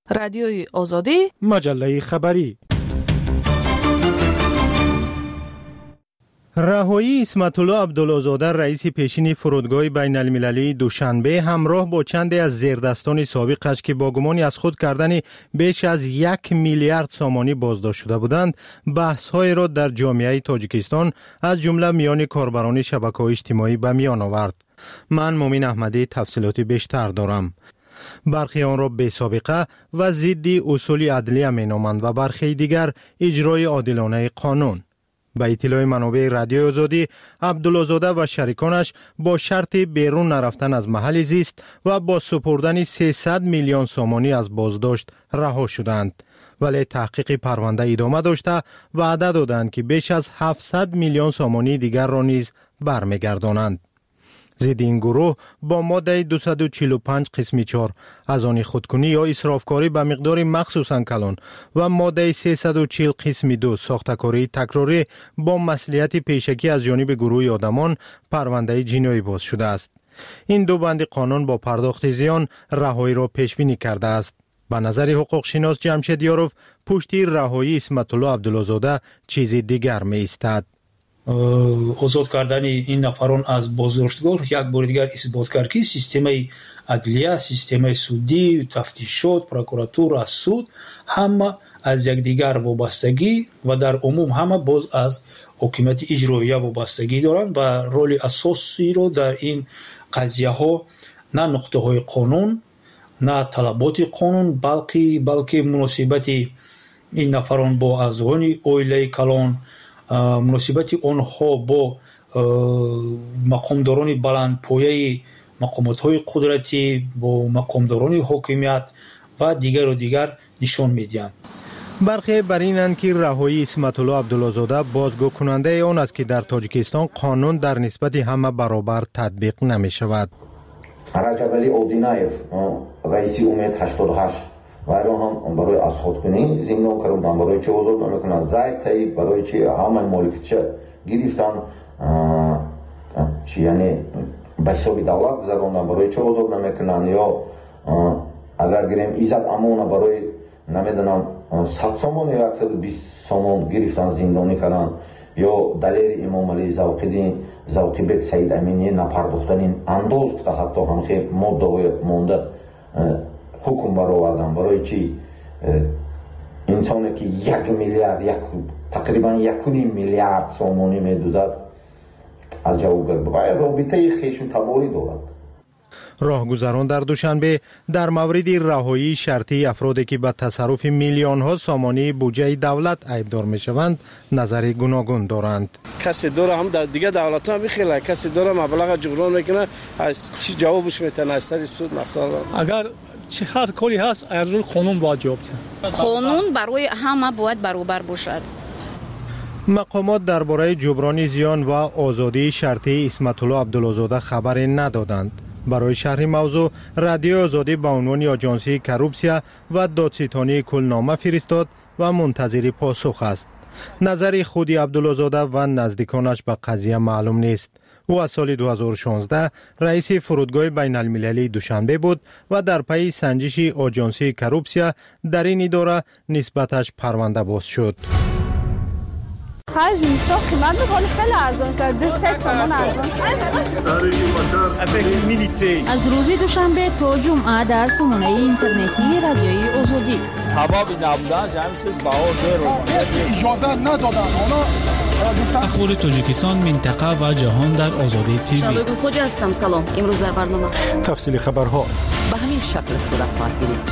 رادیوی آزادی، مجله خبری. رهایی اسمت الله عبدالله‌زاده رئیس پیشین فرودگاه بین المللی دوشنبه همراه با چند از زیردستان سابقش که با گمانی از خود کردن بیش از 1 میلیارد سامانی بازداشت شده بودند بحث‌های را در جامعه تاجیکستان از جمله میان کاربران شبکه‌های اجتماعی به میان آورد. من مومن احمدی تفصیلات بیشتر دارم. برخی آن را بی سابقه و ضد اصول عدلیه مینامند و برخی دیگر اجرای عادلانه قانون. به اطلاع منابع رادیو آزادی، عبدالله‌زاده و شریکانش با شرط بیرون نرفتن از محل زیست و با سپردن 300 میلیون سامانی از بازداشت رها شدند. ولی تحقیق پرونده ادامه داشته وعده دادند که بیش از 700 میلیون سامانی دیگر را نیز برمیگردانند. ضد این گروه با ماده 245 قسم 4 از آن خودکنی یا اسرافکاری به مقدار مخصوصاً کلان و ماده 340 قسم 2 ساختکاری تکراری با مصلحت پیشکی از جانب گروه آدمان پرونده جنایی باز شده است. این دو بند قانون با پرداخت زیان رهایی را پیش بینی کرده است. به نظر حقوق شناس جمشید یاروف پشت رهایی اسمت الله عبدالله‌زاده چیز دیگر می ایستد. آزاد کردن این نفران از بازداشتگاه یک بار دیگر اثبات کرد که سیستم عدلیه، سیستم سودی، تفتیشات، پروکراتور، سود همه از یکدیگر وابستگی و در عموم همه باز از حکومت اجرایی وابستگی دارند و رول اساسی رو در این قضیه ها نه نقطه های قانون نه طلبات قانون بلکه مناسبت این نفران با اعضای عائله کلان، مناسبت آنها با مقامداران بلندپایه مقامات‌های قدرتی، با مقامداران حاکمیت و دیگر نشان می‌دهند. برخی بر اینند که رهایی اسمت الله عبدالله‌زاده بازگو کننده آن است که در تاجیکستان قانون در نسبت همه برابر تطبیق نمی‌شود. رجب علی اودینایف رئیس امید 88 وایرو هم برای از خودکنی زندان کردن، برای چه آزاد نمیکنند. زید سعید برای چه همه مالکیتش گرفتن، چی یعنی به حساب دولت گذراندن، برای چه آزاد نمیکنند. یا اگر گیریم ایزد امونه برای نمیدونم 100 سامان یا 120 سامان گرفتن زندانی کردن. یا دلیر امام علی زوقی بک سعید امینی نپرداختن انداز که حتی هم خیلی مدعای مونده حکم برآوردن. برای چی انسانی که 1 میلیارد تقریبا 1.5 میلیارد سامانی میدوزد از جواب باید رابطه خیش و تباری دارد. راهگذران در دوشنبه در مورد رهایی شرطی افرادی که به تصرف میلیون ها سامانی بودجه دولت عیبدار میشوند نظر گوناگون دارند. کسی داره هم دیگه دولت ها میخیله، کسی داره مبلغ جبران میکنه، از چی جوابش میتونه از سر سود مثلا. اگر چه هر کاری هست از روی قانون باید جواب بده. قانون برای همه باید برابر باشد. مقامات درباره جبران زیان و آزادی شرطی اسمت الله عبدالله‌زاده خبری ندادند. برای شرح موضوع رادیو آزادی به عنوان آژانسی کروپسیا و دادستانی کلنامه فرستاد و منتظر پاسخ است. نظر خود عبدالله‌زاده و نزدیکانش به قضیه معلوم نیست. او از سال 2016 رئیس فرودگاه بین المللی دوشنبه بود و در پی سنجش آژانسی کروپسیا در این اداره نسبتش پرونده باز شد. خرج نیستا قیمت بخواد خیلی ارزان شد. 2-3 تومان ارزان شد. از روز دوشنبه تا جمعه در سامانه اینترنتی رادیوی آزادی حبابی نبودن همین چیز بهار اجازه ندادن. اخبار تاجیکستان، منطقه و جهان در آزادی تیوی. شبکه خوجا هستم. سلام. امروز در برنامه تفصیل خبرها به همین شکل صورت خواهد گرفت.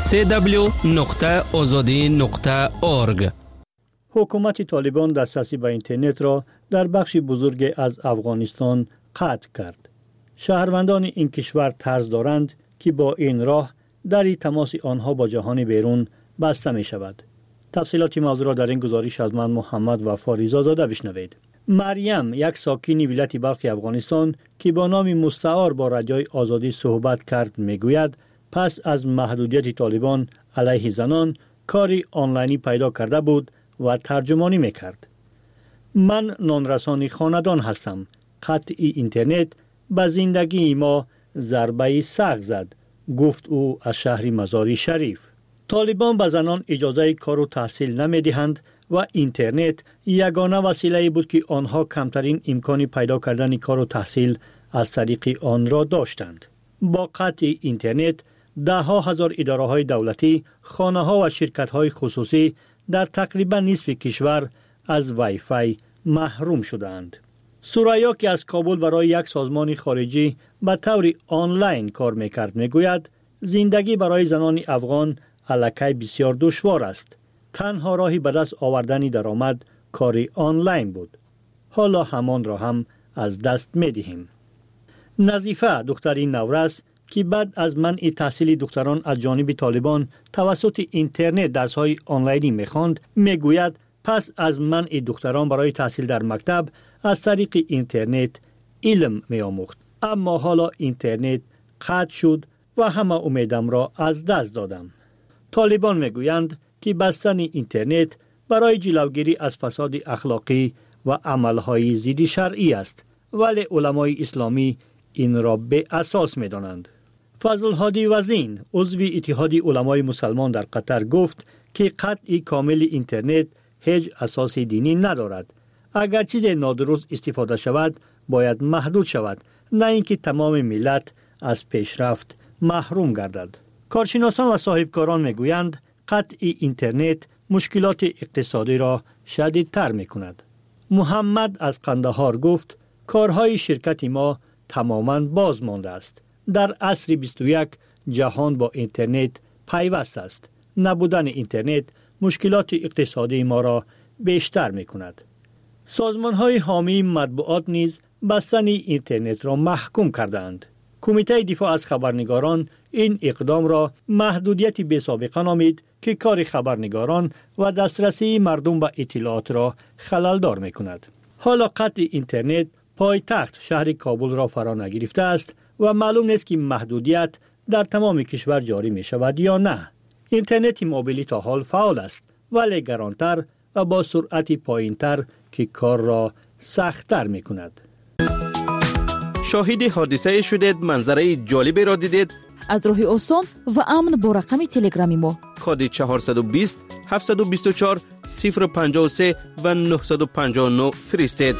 www.azadi.org. حکومت طالبان دسترسی به اینترنت را در بخش بزرگ از افغانستان قطع کرد. شهروندان این کشور طرز دارند که با این راه دری تماس آنها با جهان بیرون بسته می شود. تفصیلات موضوع را در این گزارش از من محمد و فاریزا زاده بشنوید. مریم، یک ساکن ولایت بلخ افغانستان که با نام مستعار با رادیوی آزادی صحبت کرد، میگوید پس از محدودیت طالبان علیه زنان کاری آنلاینی پیدا کرده بود و ترجمانی میکرد. من نانرسانی خاندان هستم. قطع اینترنت به زندگی ما ضربه سخت زد، گفت او از شهر مزاری شریف. طالبان به زنان اجازه کار و تحصیل نمیدهند و اینترنت یگانه وسیله‌ای بود که آنها کمترین امکانی پیدا کردن کار و تحصیل از طریق آن را داشتند. با قطع اینترنت ده‌ها هزار اداره‌های دولتی، خانه‌ها و شرکت‌های خصوصی در تقریبا نصف کشور از وای فای محروم شدند. سوریا که از کابل برای یک سازمان خارجی به طور آنلاین کار می‌کرد می‌گوید زندگی برای زنان افغان الکی بسیار دشوار است. تنها راهی به دست آوردن درآمد کار آنلاین بود. حالا همان را هم از دست می‌دهیم. نظیفه دختری نورس که بعد از منع تحصیل دختران از جانب طالبان توسط اینترنت درس‌های آنلاینی می‌خواند می‌گوید پس از منع دختران برای تحصیل در مکتب از طریق اینترنت علم می‌آموخت. اما حالا اینترنت قطع شد و همه امیدم را از دست دادم. طالبان می‌گویند که بستن اینترنت برای جلوگیری از فساد اخلاقی و عملهای ضد شرعی است، ولی علمای اسلامی این را به اساس می‌دانند. فضل هادی وزین عضو اتحاد علمای مسلمان در قطر گفت که قطع کامل اینترنت هیچ اساس دینی ندارد. اگر چیز نادرست استفاده شود باید محدود شود، نه اینکه تمام ملت از پیشرفت محروم گردد. کارشناسان و صاحبکاران میگویند قطع اینترنت مشکلات اقتصادی را شدیدتر میکند. محمد از قندهار گفت کارهای شرکت ما تماما باز مانده است. در عصر 21 جهان با اینترنت پیوست است. نبودن اینترنت مشکلات اقتصادی ما را بیشتر میکند. سازمان‌های حامی مطبوعات نیز بستن اینترنت را محکوم کردند. کمیته دفاع از خبرنگاران این اقدام را محدودیت بی‌سابقه نامید که کار خبرنگاران و دسترسی مردم به اطلاعات را خللدار میکند. حالا قطع اینترنت پایتخت شهر کابل را فرا نگرفته است و معلوم نیست که محدودیت در تمام کشور جاری می شود یا نه. اینترنت موبیلی تا حال فعال است ولی گرانتر و با سرعت پایینتر که کار را سخت‌تر می کند. شاهد حادثه شدید، منظره جالبی را دیدید؟ از راه آسان و امن با رقم تلگرامی ما کد 420 724 053 و 959 فرستید.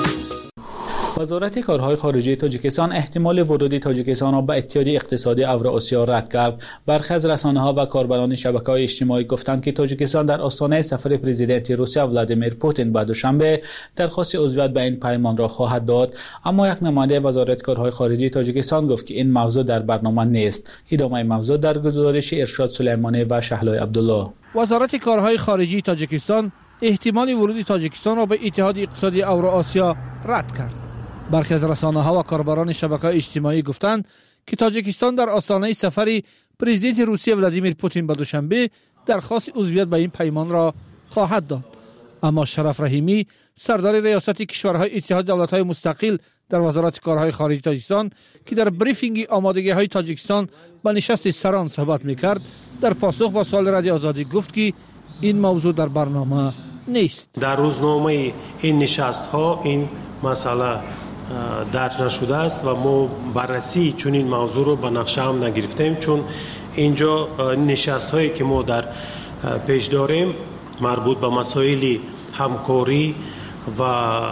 وزارت کارهای خارجه تاجیکستان احتمال ورود تاجیکستان را به اتحاد اقتصادی اوراسیا رد کرد. برخی از رسانه‌ها و کاربران شبکه‌های اجتماعی گفتند که تاجیکستان در آستانه سفر پرزیدنت روسیه ولادیمیر پوتین به دوشنبه درخواست عضویت به این پیمان را خواهد داد، اما یک نماینده وزارت کارهای خارجه تاجیکستان گفت که این موضوع در برنامه نیست. ادامه موضوع در گزارش ارشاد سلیمانی و شهلای عبدالله. وزارت کارهای خارجه تاجیکستان احتمال ورود تاجیکستان را به اتحاد اقتصادی اوراسیا رد کرد. برخی از رسانه‌ها و کاربران شبکه‌های اجتماعی گفتند که تاجیکستان در آستانه سفر پرزیدنت روسیه ولادیمیر پوتین به دوشنبه درخواست عضویت به این پیمان را خواهد داد. اما شرف رحیمی سردار ریاست کشورهای اتحاد دولت‌های مستقل در وزارت کارهای خارجه تاجیکستان که در بریفینگ آمادگی‌های تاجیکستان به نشست سران صحبت می‌کرد، در پاسخ با سوال رادیو آزادی گفت که این موضوع در برنامه نیست. در روزنامه این نشست‌ها این مسئله درج نشده است و ما بررسی چون این موضوع رو به نقشه هم نگرفتیم، چون اینجا نشست هایی که ما در پیش داریم مربوط به مسائل همکاری و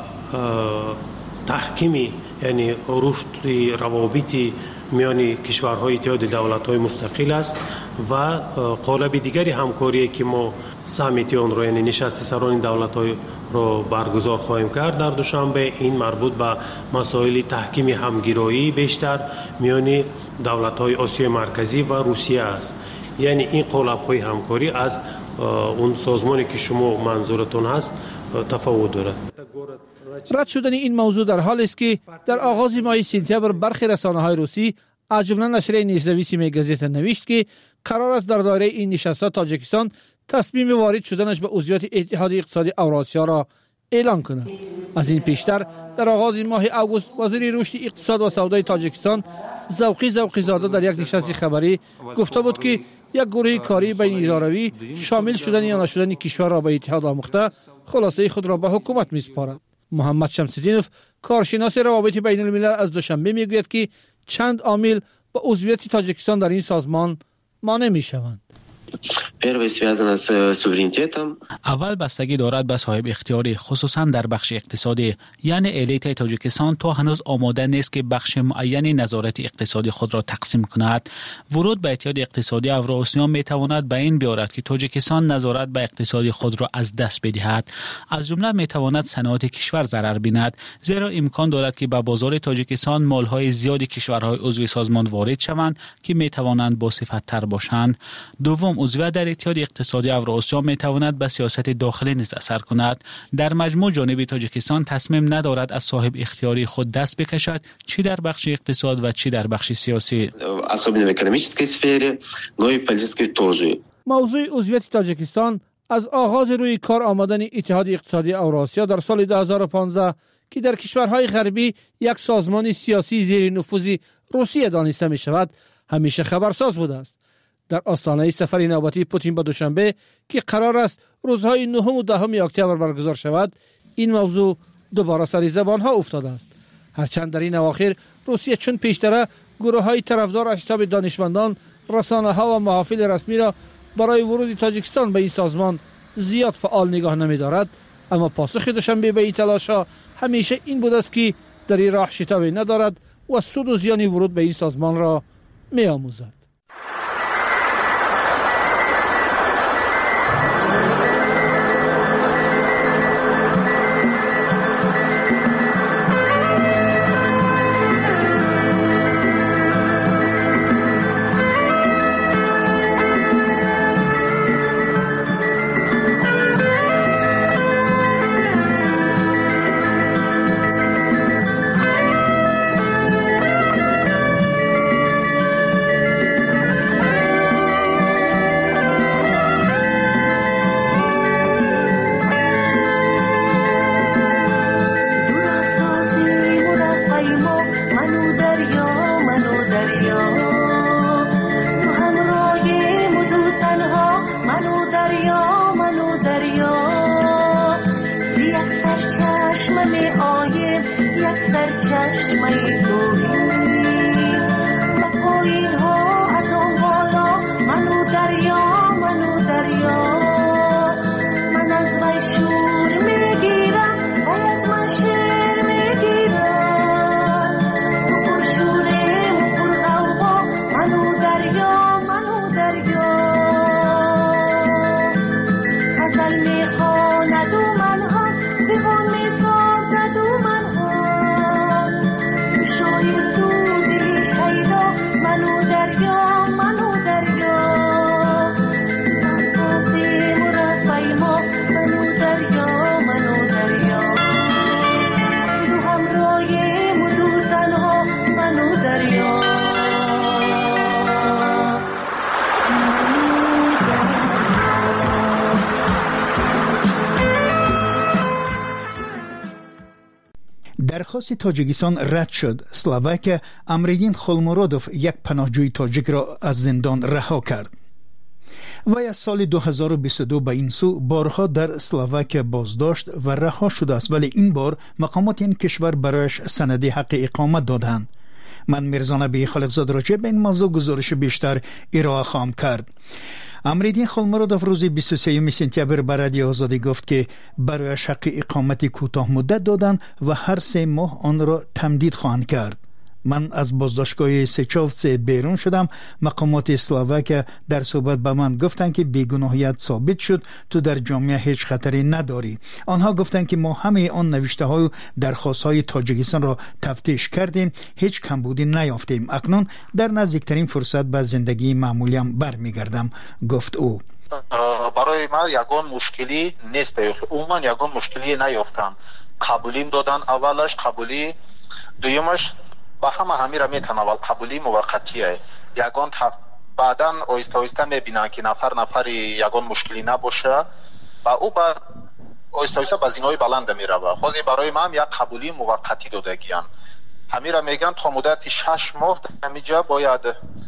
تحکیمی، یعنی رشد روابط میان کشورهای اتحاد دولت‌های مستقل است و قالب دیگری همکاری که ما سامیت آن را، یعنی نشست سران دولت‌های را برگزار خواهیم کرد در دوشنبه. این مربوط به مسائل تحکیم همگرایی بیشتر میان دولت‌های آسیای مرکزی و روسیه است. یعنی این قالب‌های همکاری از اون سازمانی که شما منظورتون هست تفاوت دارد. رد شدن این موضوع در حال است که در آغاز ماه سپتامبر برخی رسانه‌های روسی از جمله نشریه نیزنویس میگزیت نوشت که قرار است در دایره این نشست‌ها تاجیکستان تصمیم وارد شدنش به عضویت اتحاد اقتصادی اوراسیا را اعلان کند. از این پیشتر در آغاز ماه آگوست وزیر رشد اقتصاد و سودای تاجیکستان ذوقی زاده در یک نشست خبری گفته بود که یک گروه کاری بین اداروی شامل شدن یا نشدن کشور را به اتحاد آموخته خلاصه خود را به حکومت میسپارد. محمد شمس‌الدینوف کارشناس روابط بین الملل از دوشنبه میگوید که چند عامل با عضویت تاجیکستان در این سازمان مانع میشوند. Первое связано с суверенитетом. اول بستگی دارد به صاحب اختیاری، خصوصا در بخش اقتصادی. یعنی الیت تاجیکستان تا هنوز آماده نیست که بخش معینی نظارت اقتصادی خود را تقسیم کند. ورود به اتحاد اقتصادی اوراسیا می تواند به این بیارد که تاجیکستان نظارت به اقتصادی خود را از دست بدهد. از جمله می تواند صنعت کشور ضرر بیند، زیرا امکان دارد که به بازار تاجیکستان مالهای زیادی کشورهای عضو سازمان وارد شوند که می توانند با صفت تر باشند. دوم، عضویت در اتحاد اقتصادی اوراسیا می تواند به سیاست داخلی نیز اثر کند. در مجموع جانب تاجیکستان تصمیم ندارد از صاحب اختیاری خود دست بکشد، چی در بخش اقتصاد و چی در بخش سیاسی. Особенно в экономической сфере, но и в политической тоже. موضوع عضویت تاجیکستان از آغاز روی کار آمدن اتحاد اقتصادی اوراسیا در سال 2015 که در کشورهای غربی یک سازمان سیاسی زیر نفوذ روسیه دانسته می شود همیشه خبرساز بوده است. در آستانه سفر نوبتی پوتین به دوشنبه که قرار است روزهای 9 و 10 اکتبر برگزار شود، این موضوع دوباره سر زبانها افتاده است. هرچند در این اواخر روسیه چون پیشتره گروه‌های طرفدار از حساب دانشمندان، رسانه‌ها و محافل رسمی را برای ورود تاجیکستان به این سازمان زیاد فعال نگاه نمی‌دارد، اما پاسخ دوشنبه به این تلاش‌ها همیشه این بود است که در این راه شتابی ندارد و سود و زیان ورود به این سازمان را می‌آموزد. درخواست تاجیکستان رد شد. اسلواکیه امریدین خولمورودوف یک پناهجوی تاجیک را از زندان رها کرد. وی از سال 2022 به این سو بارها در اسلواکیه بازداشت و رها شده است، ولی این بار مقامات این کشور برایش سند حق اقامت دادند. من میرزا نبی خالقزاد راجع به این موضوع گزارش بیشتر ارائه خواهم کرد. امریدین خولمورودوف روز 23 سپتامبر به رادیو آزادی گفت که برایش حق اقامت کوتاه مدت دادند و هر 3 ماه آن را تمدید خواهند کرد. من از بازداشتگاه سچاوتس بیرون شدم. مقامات اسلواکیه در صحبت به من گفتند که بیگناهیت ثابت شد، تو در جامعه هیچ خطری نداری. آنها گفتند که ما همه آن نوشته های و درخواست های تاجیکستان را تفتیش کردیم، هیچ کمبودی نیافتیم. اکنون در نزدیکترین فرصت به زندگی معمولیم برمیگردم، گفت او. برای ما یگان مشکلی نیست، عموما یگان مشکلی نیافتم. قبولیم دادن، اولش قبولی، دویمش با همه را میتناول. قبولی موقتیه، یگان بعدا آیسته آیسته میبینن که نفر یگان مشکلی نباشه و او با آیسته آیسته به زینای بلند میروه. خود برای من یک قبولی موقتی دادگیان. همین را میگن تا مدت 6 ماه همینجا باید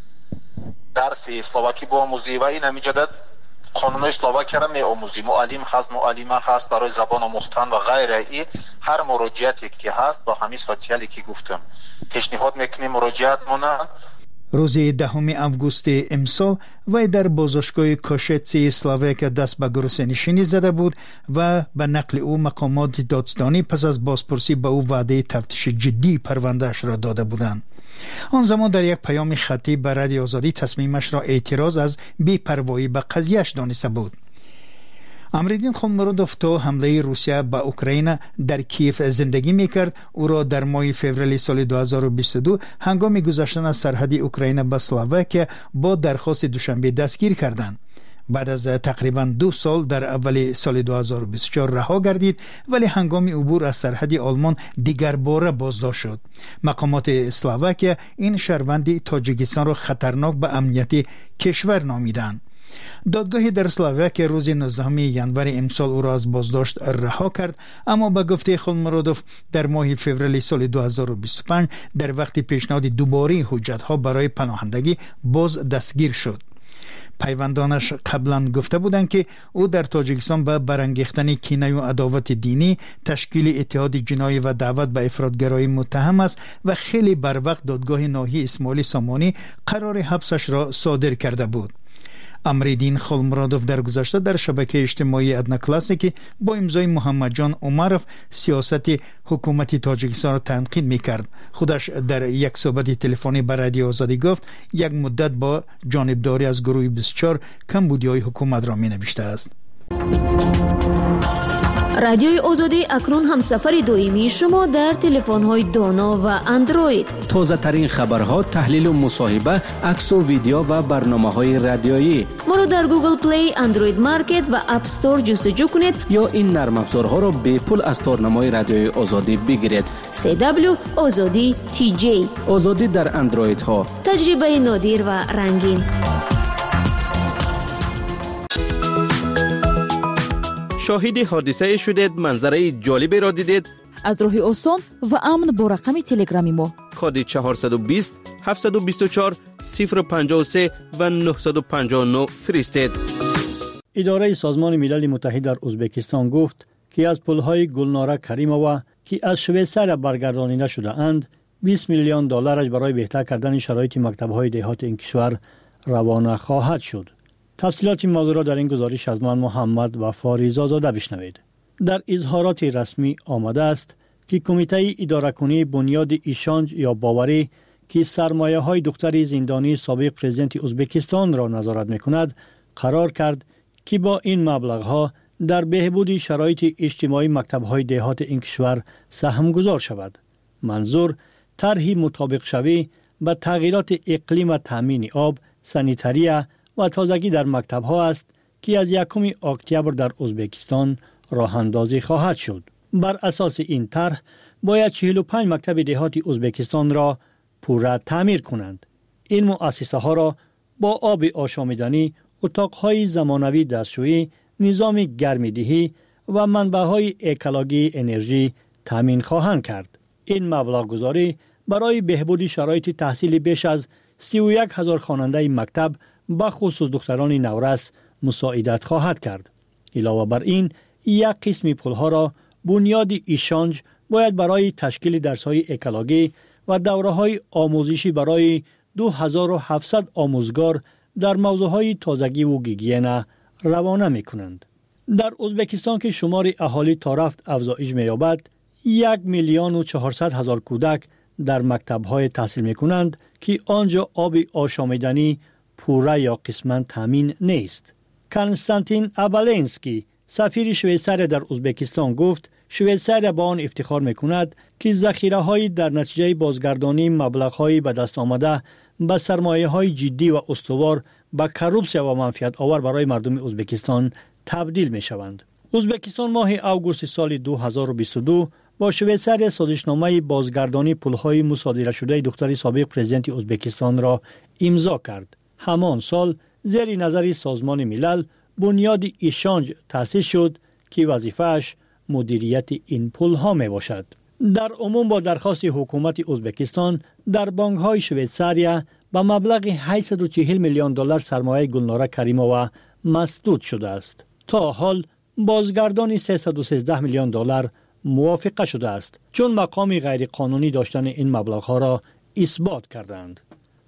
درس اسلواکی بیاموزی و این همینجا قانون اسلواکی را میآموزی. معلم هست، معلمه هست برای زبان آموختن و غیره. ای هر مراجعتی که هست با همین سوسیالی که گفتم پیشنهاد میکنیم مراجعت مونه. روز 10 آگوست امسال وی در بازداشتگاه کاشتسی اسلواکیا دست به گروسنشینی زده بود و به نقل او مقامات دادستانی پس از بازپرسی به او وعده تفتیش جدی پروندهش را داده بودند. آن زمان در یک پیام خطی به رادیو آزادی تصمیمش را اعتراض از بی‌پروایی به قضیهش دانسته بود. امریدین خولمرودوف تا حمله روسیه به اوکراین در کیف زندگی میکرد. او را در ماه فوریه سال 2022 هنگام گذشتن از سرحد اوکراین به اسلواکیا با درخواست دوشنبه دستگیر کردند. بعد از تقریبا 2 سال در اول سال 2024 رها گردید، ولی هنگام عبور از سرحد آلمان دیگر باره بازداشت شد. مقامات اسلواکیا این شهروند تاجیکستان را خطرناک به امنیت کشور نامیدند. دادگاه در اسلواکیا روز 19 ژانویه امسال او را از بازداشت رها کرد، اما به گفته خولمرودوف در ماه فوریه سال 2025 در وقت پیشنهاد دوباره حجت‌ها برای پناهندگی باز دستگیر شد. پیوندانش قبلا گفته بودند که او در تاجیکستان به برانگیختن کینه و عداوت دینی، تشکیل اتحاد جنایی و دعوت به افراطگرایی متهم است و خیلی بر وقت دادگاه ناحیه اسماعیل سامانی قرار حبسش را صادر کرده بود. امریدین خولمرودوف در گذشته در شبکه اجتماعی ادنا کلاسیکی با امضای محمد جان عمروف سیاست حکومت تاجیکستان را تنقید میکرد. خودش در یک صحبت تلفنی با رادیو آزادی گفت یک مدت با جانبداری از گروه 24 کمبودی‌های حکومت را مینوشته است. رادیوی آزادی اکنون هم سفر دویمی شما در تلفن‌های دانا و اندروید. تازه ترین خبرها، تحلیل و مصاحبه، عکس و ویدیو و برنامه‌های رادیویی. ما را در گوگل پلی، اندروید مارکت و اپ استور جستجو کنید یا این نرم افزارها را به پول از تارنمای رادیوی آزادی بگیرید. CW آزادی TJ. آزادی در اندروید ها. تجربه نادر و رنگین. شاهد حادثه شدید، منظره جالبی را دیدید؟ از راه آسان و امن با رقم تلگرامی ما کد 420 724 053 و 959 فرستید. اداره سازمان ملل متحد در ازبکستان گفت که از پل‌های گلناره کریمووا که از شویسریا برگردانیده شده اند 20 میلیون دلارش برای بهتر کردن شرایط مکتب‌های دهات این کشور روانه خواهد شد. تفصیلات این موضوع را در این گزارش از من محمد و فاریزاده بشنوید. در اظهارات رسمی آمده است که کمیته اداره کنی بنیاد ایشانج یا باوری که سرمایه‌های دختر زندانی سابق پرزیدنت ازبکستان را نظارت می‌کند قرار کرد که با این مبلغ‌ها در بهبود شرایط اجتماعی مکتب‌های دهات این کشور سهم گذار شود. منظور طرحی مطابق شوی به تغییرات اقلیم و تامین آب، سانیتاریه و تازگی در مکتب‌ها است که از 1 اکتبر در ازبکستان راه اندازی خواهد شد. بر اساس این طرح باید 45 مکتب دهاتی ازبکستان را پوره تعمیر کنند. این مؤسسه ها را با آب آشامیدنی، اتاق‌های زمانوی دستشویی، نظام گرمایدهی و منبع‌های اکولوژی انرژی تامین خواهند کرد. این مبلغ گذاری برای بهبود شرایط تحصیل بیش از 31,000 خواننده مکتب به خصوص دختران نورس مساعدت خواهد کرد. علاوه بر این، یک قسم پولها را بنیاد ایشانج باید برای تشکیل درس‌های اکولوژی و دوره‌های آموزشی برای 2700 آموزگار در موضوعهای تازگی و گیگین روانه می‌کنند. در ازبکستان که شمار اهالی تا رفت افزایش می‌یابد، 1,400,000 کودک در مکتب‌های تحصیل می‌کنند که آنجا آب آشامیدنی پوره یا قسماً تامین نیست. کنستانتین ابالنسکی سفیر شویسریا در ازبکستان گفت شویسریا با آن افتخار می‌کند که ذخیره‌های در نتیجه بازگردانی مبلغ‌های به دست آمده به سرمایه‌های جدی و استوار به کروپسیا و منفعت آور برای مردم ازبکستان تبدیل می‌شوند. ازبکستان ماه آگوست سال 2022 با شویسریا سازشنامه بازگردانی پول‌های مصادره شده دختر سابق پرزیدنت ازبکستان را امضا کرد. همان سال زیر نظر سازمان ملل بنیاد ایشانج تأسیس شد که وظیفه‌اش مدیریت این پول‌ها می باشد. در عموم با درخواست حکومت ازبکستان در بانک‌های شویسریا به مبلغ 840 میلیون دلار سرمایه گلناره کریمووا مسدود شده است. تا حال بازگردانی 313 میلیون دلار موافقه شده است چون مقام غیر قانونی داشتن این مبلغ‌ها را اثبات کردند.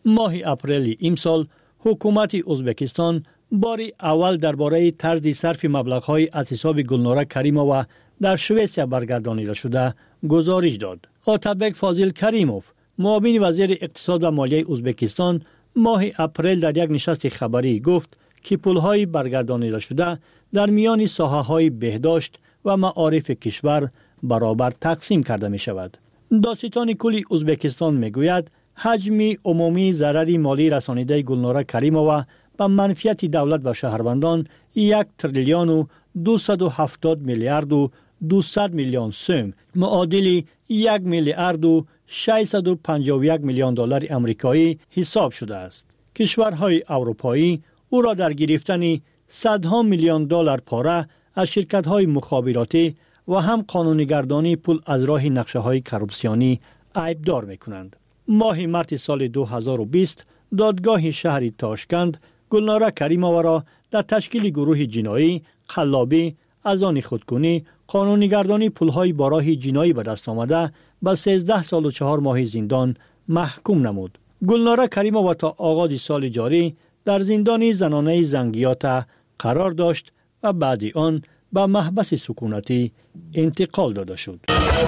ماه اپریل امسال حکومت ازبکستان باری اول درباره طرز صرف مبلغ‌های از حساب گلناره کریمووا در سوئیسیا برگردانیده شده گزارش داد. آتابک فاضل کریموف، معاون وزیر اقتصاد و مالیه ازبکستان، ماه اپریل در یک نشست خبری گفت که پول‌های برگردانیده شده در میان ساحه‌های بهداشت و معارف کشور برابر تقسیم کرده می شود. دادستان کلی ازبکستان می گوید حجم عمومی ضرر مالی رسانیده گلناره کریمووا به منفعت دولت و شهروندان 1 تریلیون و 270 میلیارد و 200 میلیون سوم معادل 1 میلیارد و 651 میلیون دلار آمریکایی حساب شده است. کشورهای اروپایی او را در گرفتن صدها میلیون دلار پاره از شرکت‌های مخابراتی و هم قانونگردانی پول از راه نقشه‌های کورپسیونی عیبدار می‌کنند. ماه مارس سال 2020 دادگاه شهر تاشکند گلناره کریمووا را در تشکیل گروه جنایی، قلابی، از آن خودکنی، قانونگردانی پول‌های با راه جنایی به دست آمده به 13 سال و 4 ماه زندان محکوم نمود. گلناره کریمووا تا آغاز سال جاری در زندان زنانه زنگیات قرار داشت و بعد آن به محبس سکونتی انتقال داده شد.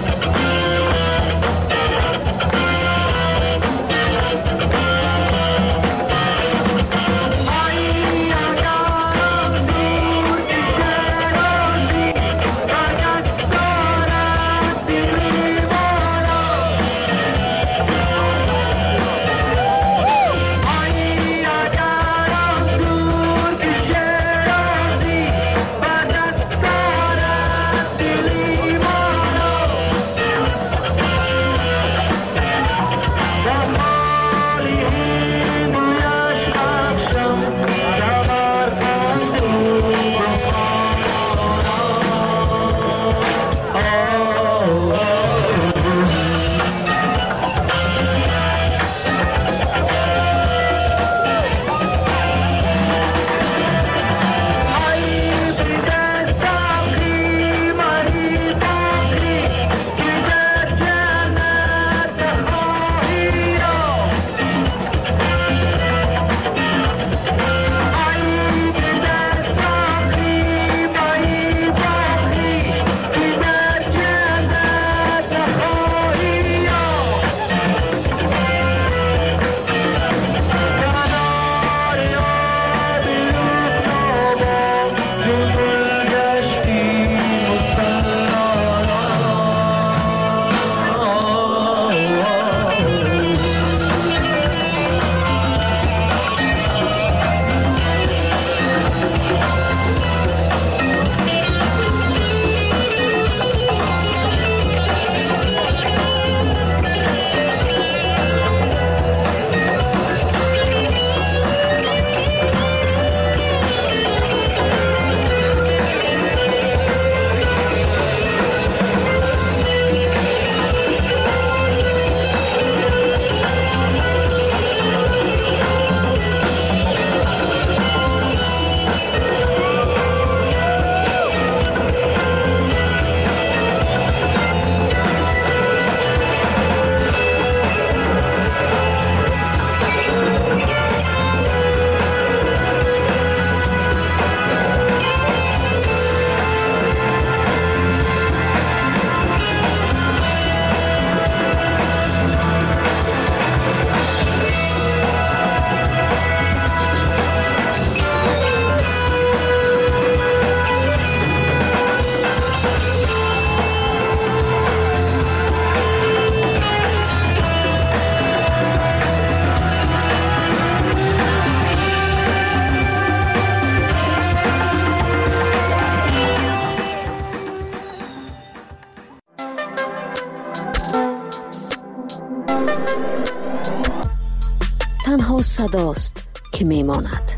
تنها صداست که میماند.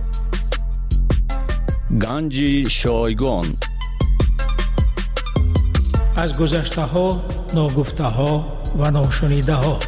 گنج شایگان از گذشته ها، ناگفته ها و ناشنیده ها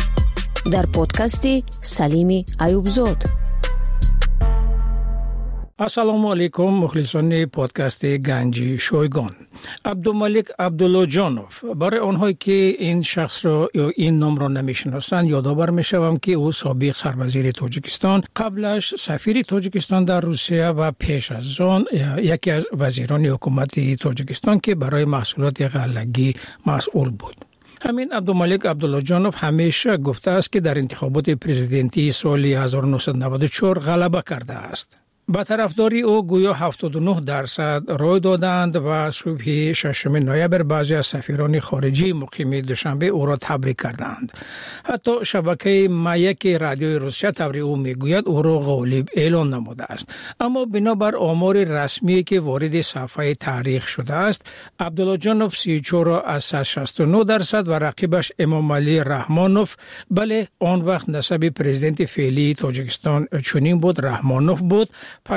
در پادکست سلیم ایوبزاد. السلام علیکم مخلصان پادکست گنج شایگان. عبدالملک عبداللهجانوف، برای آنهایی که این شخص را یا این نام را نمیشناسند یادآور میشوم که او سابق سروزیر تاجیکستان، قبلش سفیر تاجیکستان در روسیه و پیش از آن یکی از وزیران حکومت تاجیکستان که برای محصولات غلگی مسئول بود. همین عبدالملک عبداللهجانوف همیشه گفته است که در انتخابات پرزیدنتی سال 1994 غلبه کرده است. با طرفداری او گویا 79% رای دادند و صبح 6 نوامبر بعضی از سفیران خارجی مقیم دوشنبه او را تبریک کردند. حتی شبکه مایک رادیوی روسیه تبریک او میگوید او را غالب اعلان نموده است. اما بنابر آمار رسمی که وارد صفحه تاریخ شده است، عبداللهجانوف 34.69% و رقیبش امام علی رحمانوف، بله آن وقت نسب پرزیدنت فعلی تاجیکستان چنین بود، رحمانوف بود، 59.54%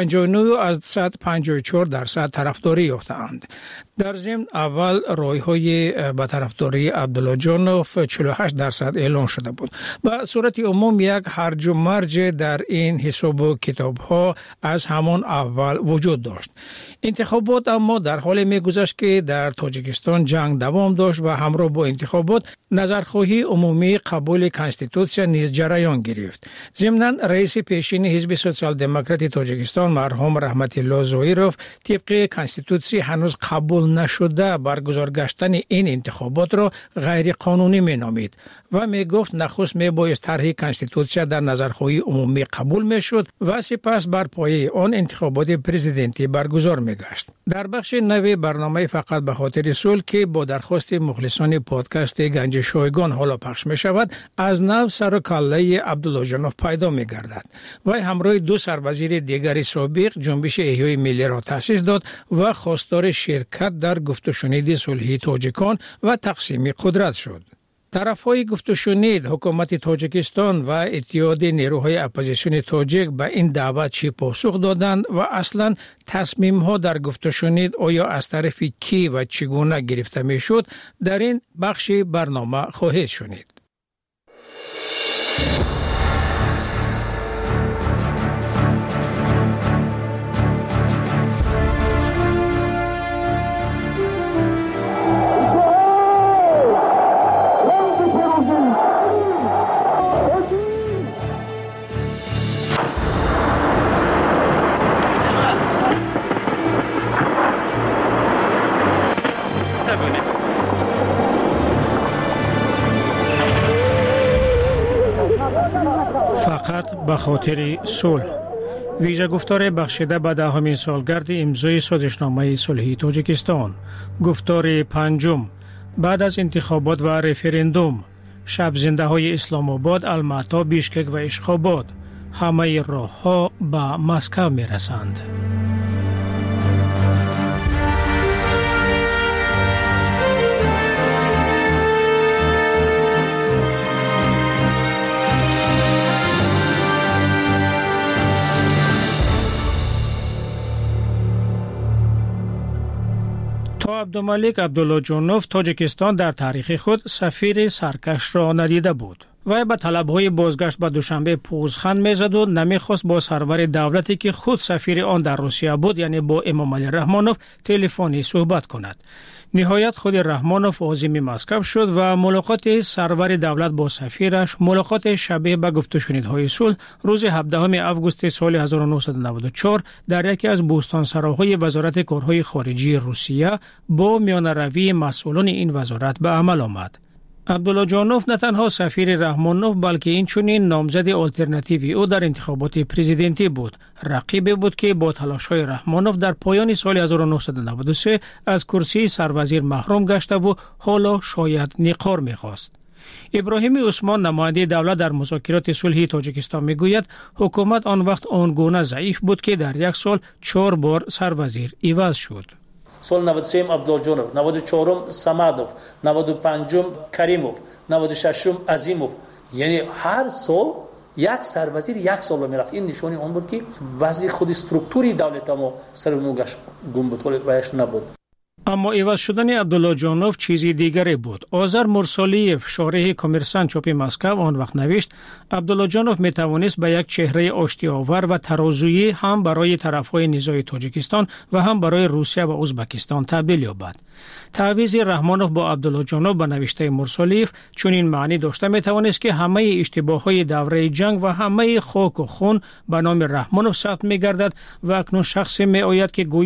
طرفداری یافتند. در ضمن اول رای‌های با طرفداری عبداللهجانوف 48% اعلان شده بود. به صورت عموم یک هرج و مرج در این حساب و کتاب‌ها از همان اول وجود داشت. انتخابات اما در حال می‌گذشت که در تاجیکستان جنگ دوام داشت و همراه با انتخابات نظرخواهی عمومی قبول کنستیتوسیا نیز جریان گرفت. ضمناً رئیس پیشین حزب سوسیال دموکرات تاجیکستان مرحوم رحمت الله زویروف طبق کنستیتوسیا هنوز قبول نشده برگزار گشتن این انتخابات را غیر قانونی مینامید و میگفت نخست میبایست طرح کنستیتوسیا در نظرخواهی عمومی قبول میشد و سپس بر پایه آن انتخابات پرزیدنتی برگزار میگشت. در بخش نو برنامه فقط به خاطر صلح که با درخواست مخلصان پادکست گنج شایگان حالا پخش می شود، از نو سر و کله عبداللهجانوف پیدا می گردد و همراه دو سروزیر دیگر سابق جنبش احیای ملی را تأسیس داد و خواستار شرکت در گفت و شنید صلحی تاجیکان و تقسیم قدرت شد. طرفهای گفت و شنید حکومت تاجیکستان و اتحاد نیروهای اپوزیسیون تاجیک به این دعوت چی پاسخ دادند و اصلا تصمیم ها در گفت و شنید آیا از طرف کی و چگونه گرفته می شد در این بخش برنامه خواهید شنید. فقط به خاطر صلح. ویژه گفتار بخشیده به 10مین سالگرد امضای سازشنامه صلحی تاجیکستان. گفتار پنجم بعد از انتخابات و رفراندوم. شب زنده های اسلام آباد، المعطا، بیشکک و اشخاباد. همه راه ها به مسکو می رسند. تا عبدالملک عبداللهجانوف تاجیکستان در تاریخ خود سفیر سرکش را ندیده بود. و به طلب‌های بازگشت به دوشنبه پوزخند می‌زد و نمی‌خواست با سرور دولتی که خود سفیر آن در روسیه بود یعنی با امام علی رحمانوف تلفنی صحبت کند. نهایت خود رحمانوف عازم مسکو شد و ملاقات سرور دولت با سفیرش ملاقات شبیه به گفت و شنیدهای صلح روز 17 آگوست سال 1994 در یکی از بوستانسراهای وزارت کارهای خارجی روسیه با میانه‌روی مسئولان این وزارت به عمل آمد. عبداللهجانوف نه تنها سفیر رحمانوف بلکه این چنین نامزد آلترناتیوی او در انتخابات پرزیدنتی بود. رقیبی بود که با تلاش‌های رحمانوف در پایان سال 1993 از کرسی سروزیر محروم گشته و حالا شاید نقار می‌خواست. ابراهیم عثمان نماینده دولت در مذاکرات صلحی تاجیکستان میگوید حکومت آن وقت آنگونه ضعیف بود که در یک سال 4 بار سروزیر عوض شد. سال 93 عبدالجانوف، 94 سمادوف، 95 کریموف، 96 عظیموف. یعنی هر سال یک سروزیر یک سال میرفت. این نشانی اون بود که وضع خود استرکتوری دولت ما سر نوگش گم بود و اش نبود. اما عوض شدن عبدالله جانوف چیزی دیگری بود. آذر مرسالیف شارح کمرسانت چاپ مسکو آن وقت نوشت عبدالله جانوف می توانست به یک چهره آشتی‌آور و ترازویی هم برای طرفهای نزاع تاجیکستان و هم برای روسیه و ازبکستان تبدیل یابد. تعویض رحمانوف با عبدالله جانوف به نوشته مرسالیف چنین معنی داشته می توانست که همه اشتباهات دوره جنگ و همه خاک و خون به نام رحمانوف ثبت می گردد و اکنون شخصی می آید که